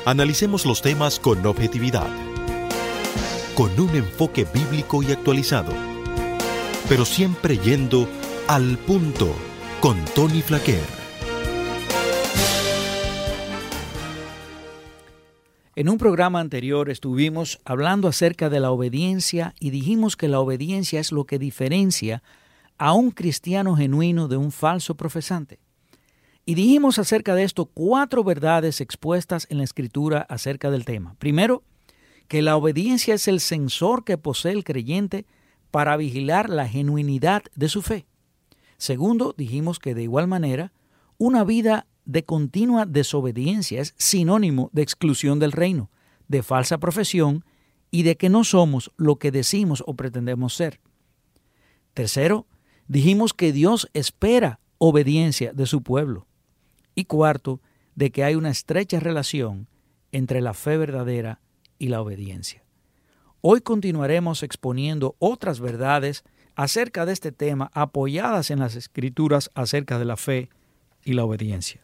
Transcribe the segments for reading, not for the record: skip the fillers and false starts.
Analicemos los temas con objetividad, con un enfoque bíblico y actualizado, pero siempre yendo al punto con Tony Flaquer. En un programa anterior estuvimos hablando acerca de la obediencia y dijimos que la obediencia es lo que diferencia a un cristiano genuino de un falso profesante. Y dijimos acerca de esto 4 verdades expuestas en la Escritura acerca del tema. Primero, que la obediencia es el sensor que posee el creyente para vigilar la genuinidad de su fe. Segundo, dijimos que de igual manera, una vida de continua desobediencia es sinónimo de exclusión del reino, de falsa profesión y de que no somos lo que decimos o pretendemos ser. Tercero, dijimos que Dios espera obediencia de su pueblo. Y cuarto, de que hay una estrecha relación entre la fe verdadera y la obediencia. Hoy continuaremos exponiendo otras verdades acerca de este tema apoyadas en las Escrituras acerca de la fe y la obediencia.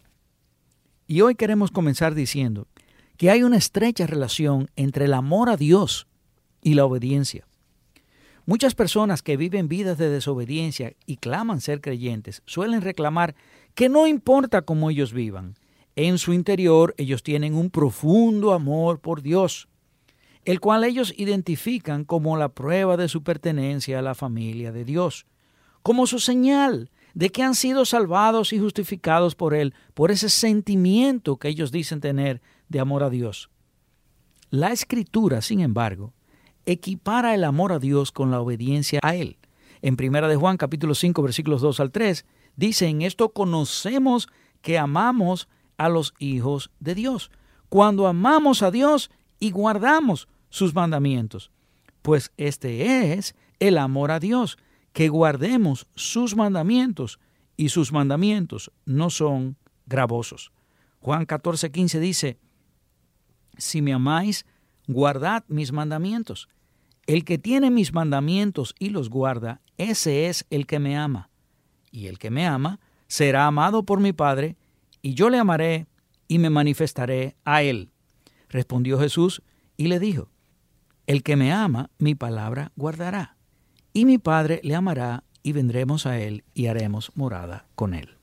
Y hoy queremos comenzar diciendo que hay una estrecha relación entre el amor a Dios y la obediencia. Muchas personas que viven vidas de desobediencia y claman ser creyentes suelen reclamar que no importa cómo ellos vivan, en su interior ellos tienen un profundo amor por Dios, el cual ellos identifican como la prueba de su pertenencia a la familia de Dios, como su señal de que han sido salvados y justificados por Él, por ese sentimiento que ellos dicen tener de amor a Dios. La Escritura, sin embargo, equipara el amor a Dios con la obediencia a Él. En 1 de Juan capítulo 5 versículos 2 al 3, dice: en esto conocemos que amamos a los hijos de Dios, cuando amamos a Dios y guardamos sus mandamientos. Pues este es el amor a Dios, que guardemos sus mandamientos, y sus mandamientos no son gravosos. Juan 14:15 dice: si me amáis, guardad mis mandamientos. El que tiene mis mandamientos y los guarda, ese es el que me ama. Y el que me ama será amado por mi Padre, y yo le amaré y me manifestaré a él. Respondió Jesús y le dijo: el que me ama, mi palabra guardará, y mi Padre le amará, y vendremos a él y haremos morada con él.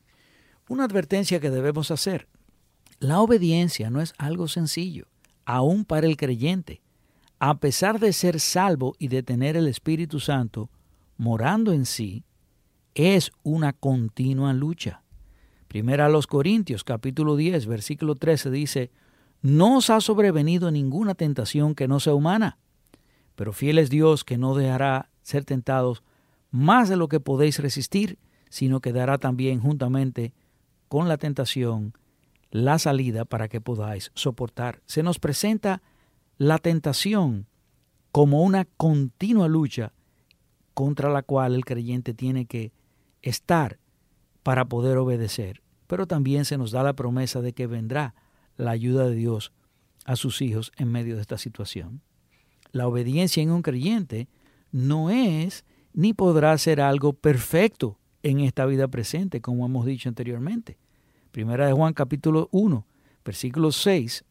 Una advertencia que debemos hacer: la obediencia no es algo sencillo, aún para el creyente. A pesar de ser salvo y de tener el Espíritu Santo morando en sí, es una continua lucha. Primera a los Corintios, capítulo 10, versículo 13 dice: no os ha sobrevenido ninguna tentación que no sea humana, pero fiel es Dios, que no dejará ser tentados más de lo que podéis resistir, sino que dará también juntamente con la tentación la salida para que podáis soportar. Se nos presenta la tentación como una continua lucha contra la cual el creyente tiene que estar para poder obedecer. Pero también se nos da la promesa de que vendrá la ayuda de Dios a sus hijos en medio de esta situación. La obediencia en un creyente no es ni podrá ser algo perfecto en esta vida presente, como hemos dicho anteriormente. Primera de Juan capítulo 1, versículo 6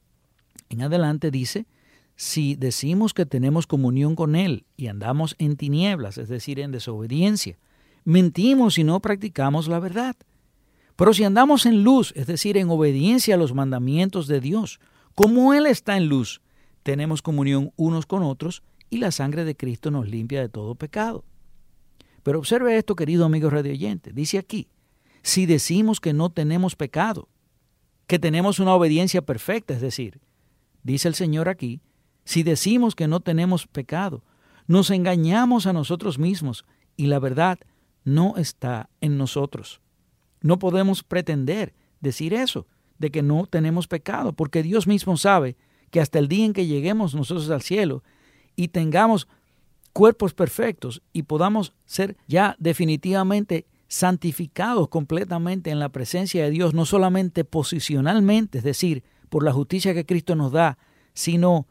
en adelante dice: si decimos que tenemos comunión con Él y andamos en tinieblas, es decir, en desobediencia, mentimos y no practicamos la verdad. Pero si andamos en luz, es decir, en obediencia a los mandamientos de Dios, como Él está en luz, tenemos comunión unos con otros y la sangre de Cristo nos limpia de todo pecado. Pero observe esto, querido amigo radioyente. Dice aquí: si decimos que no tenemos pecado, que tenemos una obediencia perfecta, es decir, dice el Señor aquí, si decimos que no tenemos pecado, nos engañamos a nosotros mismos y la verdad no está en nosotros. No podemos pretender decir eso, de que no tenemos pecado, porque Dios mismo sabe que hasta el día en que lleguemos nosotros al cielo y tengamos cuerpos perfectos y podamos ser ya definitivamente santificados completamente en la presencia de Dios, no solamente posicionalmente, es decir, por la justicia que Cristo nos da, sino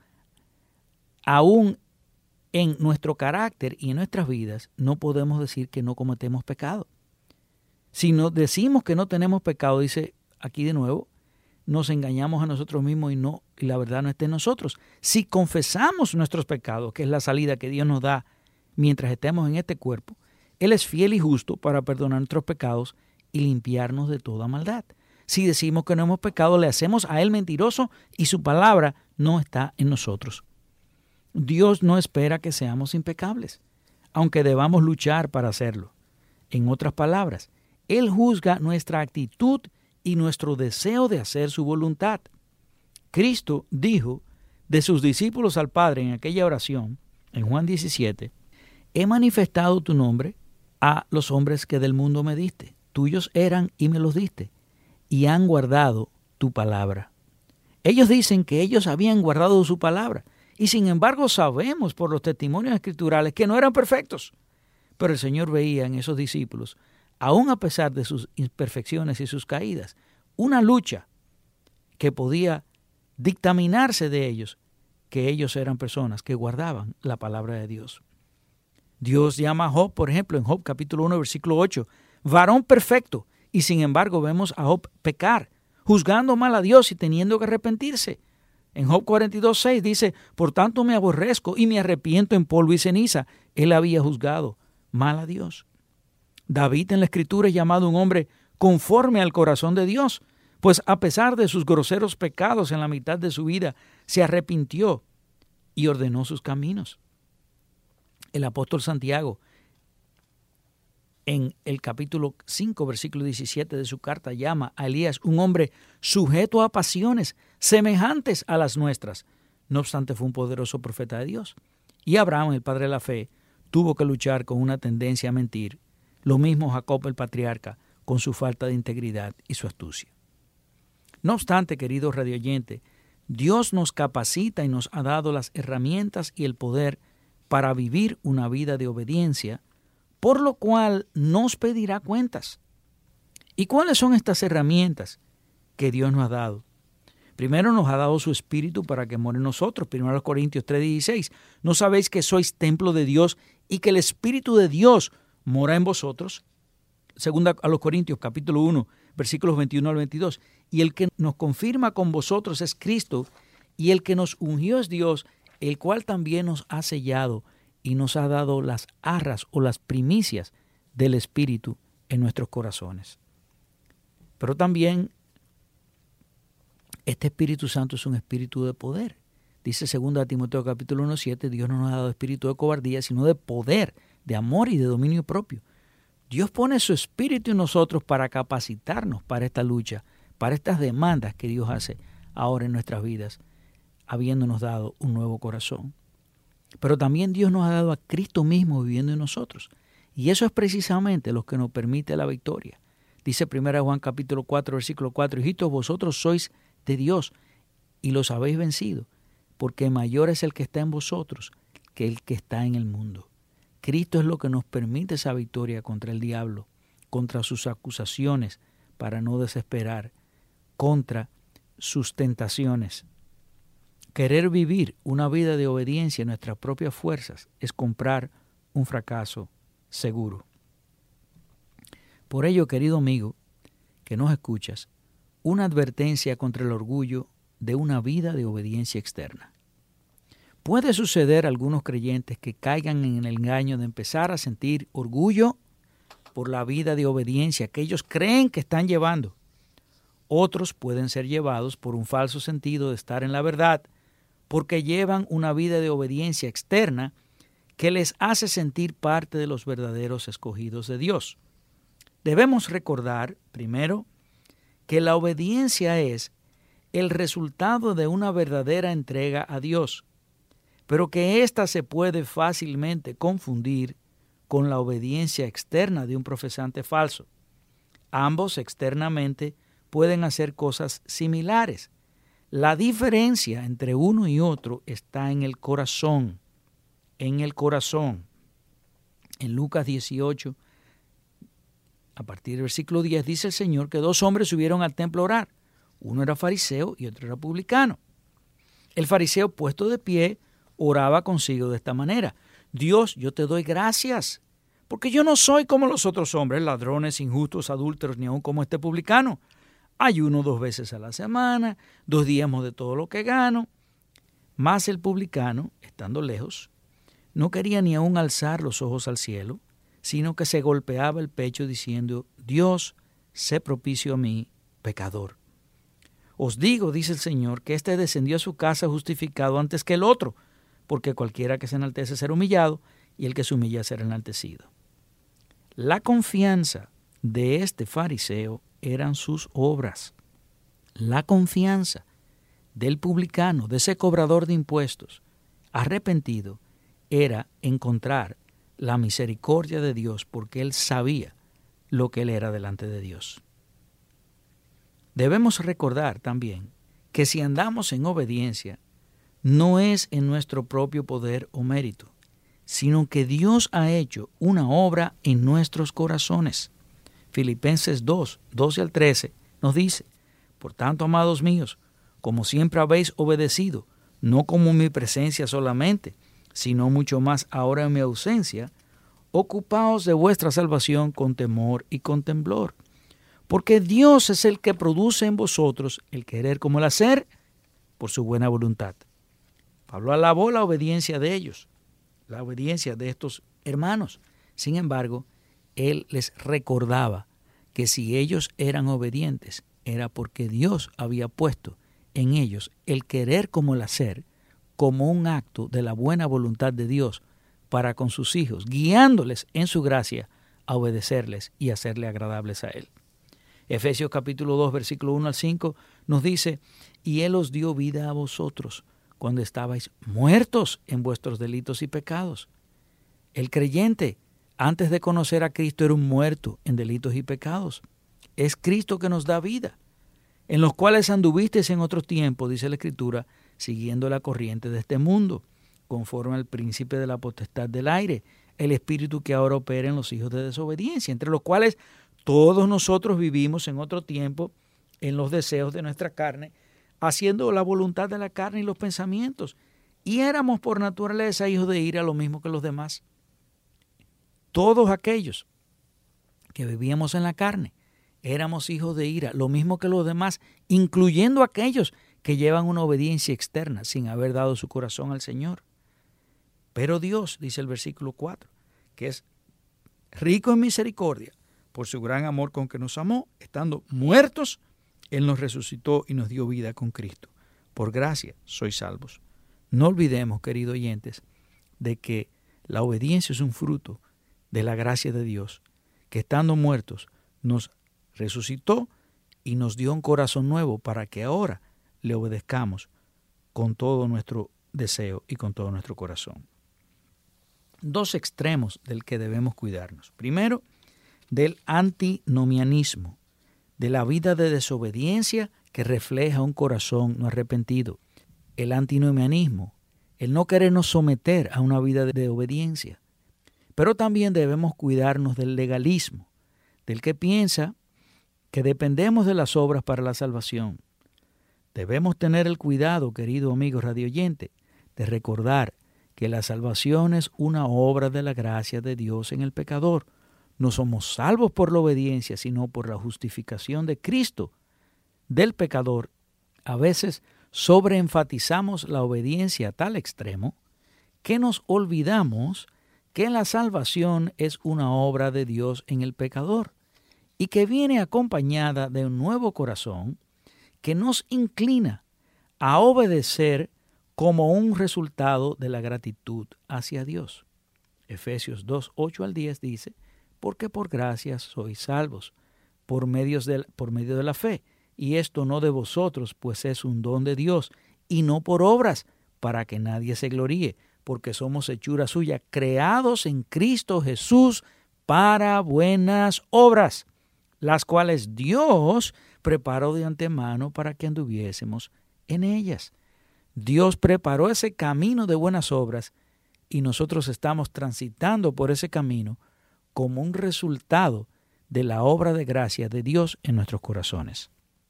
aún en nuestro carácter y en nuestras vidas, no podemos decir que no cometemos pecado. Si no decimos que no tenemos pecado, dice aquí de nuevo, nos engañamos a nosotros mismos y la verdad no está en nosotros. Si confesamos nuestros pecados, que es la salida que Dios nos da mientras estemos en este cuerpo, Él es fiel y justo para perdonar nuestros pecados y limpiarnos de toda maldad. Si decimos que no hemos pecado, le hacemos a Él mentiroso y su palabra no está en nosotros. Dios no espera que seamos impecables, aunque debamos luchar para hacerlo. En otras palabras, Él juzga nuestra actitud y nuestro deseo de hacer su voluntad. Cristo dijo de sus discípulos al Padre en aquella oración, en Juan 17, he manifestado tu nombre a los hombres que del mundo me diste. Tuyos eran y me los diste, y han guardado tu palabra. Ellos dicen que ellos habían guardado su palabra, y sin embargo sabemos por los testimonios escriturales que no eran perfectos. Pero el Señor veía en esos discípulos, aun a pesar de sus imperfecciones y sus caídas, una lucha que podía dictaminarse de ellos, que ellos eran personas que guardaban la palabra de Dios. Dios llama a Job, por ejemplo, en Job capítulo 1, versículo 8, varón perfecto, y sin embargo vemos a Job pecar, juzgando mal a Dios y teniendo que arrepentirse. En Job 42, 6 dice, por tanto me aborrezco y me arrepiento en polvo y ceniza. Él había juzgado mal a Dios. David en la Escritura es llamado un hombre conforme al corazón de Dios, pues a pesar de sus groseros pecados en la mitad de su vida, se arrepintió y ordenó sus caminos. El apóstol Santiago, en el capítulo 5, versículo 17 de su carta, llama a Elías un hombre sujeto a pasiones semejantes a las nuestras. No obstante, fue un poderoso profeta de Dios. Y Abraham, el padre de la fe, tuvo que luchar con una tendencia a mentir. Lo mismo Jacob, el patriarca, con su falta de integridad y su astucia. No obstante, querido radioyente, Dios nos capacita y nos ha dado las herramientas y el poder para vivir una vida de obediencia, por lo cual nos pedirá cuentas. ¿Y cuáles son estas herramientas que Dios nos ha dado? Primero nos ha dado su Espíritu para que more en nosotros. 1 Corintios 3:16. ¿No sabéis que sois templo de Dios y que el Espíritu de Dios mora en vosotros? Segunda a los Corintios capítulo 1, versículos 21 al 22. Y el que nos confirma con vosotros es Cristo, y el que nos ungió es Dios, el cual también nos ha sellado y nos ha dado las arras o las primicias del Espíritu en nuestros corazones. Pero también este Espíritu Santo es un espíritu de poder. Dice 2 Timoteo capítulo 1:7, Dios no nos ha dado espíritu de cobardía, sino de poder, de amor y de dominio propio. Dios pone su espíritu en nosotros para capacitarnos para esta lucha, para estas demandas que Dios hace ahora en nuestras vidas, habiéndonos dado un nuevo corazón. Pero también Dios nos ha dado a Cristo mismo viviendo en nosotros. Y eso es precisamente lo que nos permite la victoria. Dice 1 Juan capítulo 4, versículo 4, hijitos, vosotros sois de Dios y los habéis vencido, porque mayor es el que está en vosotros que el que está en el mundo. Cristo es lo que nos permite esa victoria contra el diablo, contra sus acusaciones, para no desesperar, contra sus tentaciones. Querer vivir una vida de obediencia en nuestras propias fuerzas es comprar un fracaso seguro. Por ello, querido amigo, que nos escuchas, una advertencia contra el orgullo de una vida de obediencia externa. Puede suceder a algunos creyentes que caigan en el engaño de empezar a sentir orgullo por la vida de obediencia que ellos creen que están llevando. Otros pueden ser llevados por un falso sentido de estar en la verdad, porque llevan una vida de obediencia externa que les hace sentir parte de los verdaderos escogidos de Dios. Debemos recordar, primero, que la obediencia es el resultado de una verdadera entrega a Dios, pero que ésta se puede fácilmente confundir con la obediencia externa de un profesante falso. Ambos externamente pueden hacer cosas similares. La diferencia entre uno y otro está en el corazón. En el corazón. En Lucas 18, a partir del versículo 10, dice el Señor que 2 hombres subieron al templo a orar. Uno era fariseo y otro era publicano. El fariseo, puesto de pie, oraba consigo de esta manera: Dios, yo te doy gracias, porque yo no soy como los otros hombres, ladrones, injustos, adúlteros, ni aun como este publicano. ayuno 2 veces a la semana, 2 diezmos de todo lo que gano. Mas el publicano, estando lejos, no quería ni aún alzar los ojos al cielo, sino que se golpeaba el pecho diciendo: Dios, sé propicio a mí, pecador. Os digo, dice el Señor, que éste descendió a su casa justificado antes que el otro, porque cualquiera que se enaltece será humillado, y el que se humilla será enaltecido. La confianza de este fariseo eran sus obras. La confianza del publicano, de ese cobrador de impuestos, arrepentido, era encontrar la misericordia de Dios, porque él sabía lo que él era delante de Dios. Debemos recordar también que si andamos en obediencia, no es en nuestro propio poder o mérito, sino que Dios ha hecho una obra en nuestros corazones. Filipenses 2, 12 al 13 nos dice: Por tanto, amados míos, como siempre habéis obedecido, no como en mi presencia solamente, sino mucho más ahora en mi ausencia, ocupaos de vuestra salvación con temor y con temblor, porque Dios es el que produce en vosotros el querer como el hacer por su buena voluntad. Pablo alabó la obediencia de ellos, la obediencia de estos hermanos. Sin embargo, él les recordaba que si ellos eran obedientes, era porque Dios había puesto en ellos el querer como el hacer, como un acto de la buena voluntad de Dios para con sus hijos, guiándoles en su gracia a obedecerles y hacerle agradables a Él. Efesios capítulo 2, versículo 1 al 5 nos dice: Y Él os dio vida a vosotros cuando estabais muertos en vuestros delitos y pecados. El creyente, antes de conocer a Cristo, era un muerto en delitos y pecados. Es Cristo que nos da vida, en los cuales anduvisteis en otro tiempo, dice la Escritura, siguiendo la corriente de este mundo, conforme al príncipe de la potestad del aire, el espíritu que ahora opera en los hijos de desobediencia, entre los cuales todos nosotros vivimos en otro tiempo en los deseos de nuestra carne, haciendo la voluntad de la carne y los pensamientos, y éramos por naturaleza hijos de ira, lo mismo que los demás. Todos aquellos que vivíamos en la carne éramos hijos de ira, lo mismo que los demás, incluyendo aquellos que llevan una obediencia externa sin haber dado su corazón al Señor. Pero Dios, dice el versículo 4, que es rico en misericordia, por su gran amor con que nos amó, estando muertos, Él nos resucitó y nos dio vida con Cristo. Por gracia sois salvos. No olvidemos, queridos oyentes, de que la obediencia es un fruto de la gracia de Dios, que estando muertos nos resucitó y nos dio un corazón nuevo para que ahora le obedezcamos con todo nuestro deseo y con todo nuestro corazón. 2 extremos del que debemos cuidarnos. Primero, del antinomianismo, de la vida de desobediencia que refleja un corazón no arrepentido. El antinomianismo, el no querernos someter a una vida de obediencia. Pero también debemos cuidarnos del legalismo, del que piensa que dependemos de las obras para la salvación. Debemos tener el cuidado, querido amigo radioyente, de recordar que la salvación es una obra de la gracia de Dios en el pecador. No somos salvos por la obediencia, sino por la justificación de Cristo del pecador. A veces sobreenfatizamos la obediencia a tal extremo que nos olvidamos que la salvación es una obra de Dios en el pecador y que viene acompañada de un nuevo corazón que nos inclina a obedecer como un resultado de la gratitud hacia Dios. Efesios 2, 8 al 10 dice: porque por gracia sois salvos, por medio de la fe, y esto no de vosotros, pues es un don de Dios, y no por obras, para que nadie se gloríe, porque somos hechura suya, creados en Cristo Jesús para buenas obras, las cuales Dios preparó de antemano para que anduviésemos en ellas. Dios preparó ese camino de buenas obras y nosotros estamos transitando por ese camino como un resultado de la obra de gracia de Dios en nuestros corazones.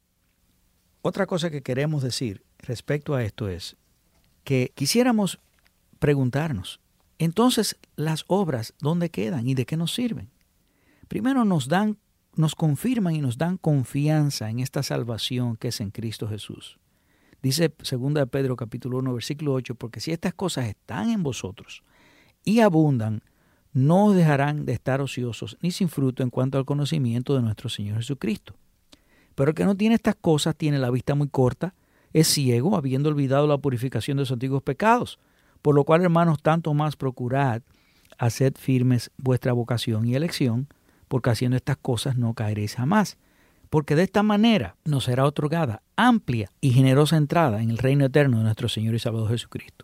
Otra cosa que queremos decir respecto a esto es que quisiéramos preguntarnos, entonces, ¿las obras dónde quedan y de qué nos sirven? Primero, nos dan nos confirman y nos dan confianza en esta salvación que es en Cristo Jesús. Dice 2 Pedro capítulo 1, versículo 8, porque si estas cosas están en vosotros y abundan, no os dejarán de estar ociosos ni sin fruto en cuanto al conocimiento de nuestro Señor Jesucristo. Pero el que no tiene estas cosas tiene la vista muy corta, es ciego, habiendo olvidado la purificación de sus antiguos pecados. Por lo cual, hermanos, tanto más procurad haced firmes vuestra vocación y elección, porque haciendo estas cosas no caeréis jamás. Porque de esta manera nos será otorgada amplia y generosa entrada en el reino eterno de nuestro Señor y Salvador Jesucristo.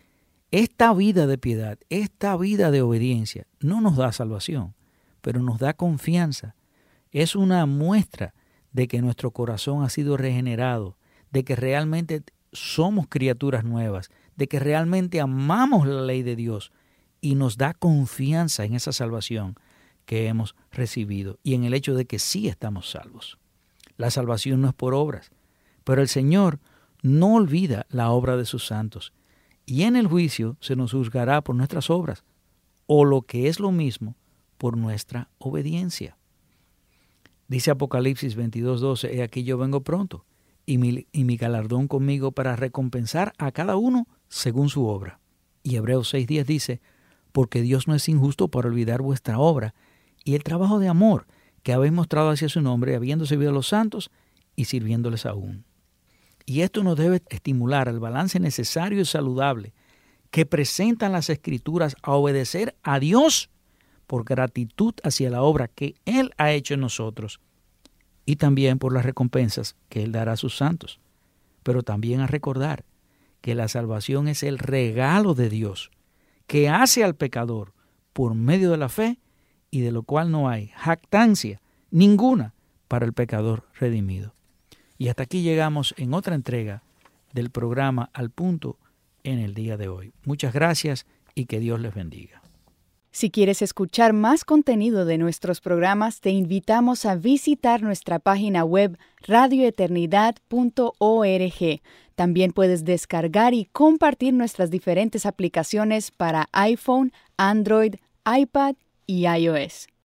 Esta vida de piedad, esta vida de obediencia, no nos da salvación, pero nos da confianza. Es una muestra de que nuestro corazón ha sido regenerado, de que realmente somos criaturas nuevas, de que realmente amamos la ley de Dios y nos da confianza en esa salvación que hemos recibido y en el hecho de que sí estamos salvos. La salvación no es por obras, pero el Señor no olvida la obra de sus santos y en el juicio se nos juzgará por nuestras obras o lo que es lo mismo, por nuestra obediencia. Dice Apocalipsis 22:12, he aquí yo vengo pronto y mi galardón conmigo para recompensar a cada uno según su obra. Y Hebreos 6:10 dice, porque Dios no es injusto para olvidar vuestra obra y el trabajo de amor que habéis mostrado hacia su nombre, habiendo servido a los santos y sirviéndoles aún. Y esto nos debe estimular al balance necesario y saludable que presentan las Escrituras a obedecer a Dios por gratitud hacia la obra que Él ha hecho en nosotros y también por las recompensas que Él dará a sus santos, pero también a recordar que la salvación es el regalo de Dios que hace al pecador por medio de la fe y de lo cual no hay jactancia ninguna para el pecador redimido. Y hasta aquí llegamos en otra entrega del programa Al Punto en el día de hoy. Muchas gracias y que Dios les bendiga. Si quieres escuchar más contenido de nuestros programas, te invitamos a visitar nuestra página web radioeternidad.org. También puedes descargar y compartir nuestras diferentes aplicaciones para iPhone, Android, iPad y iOS.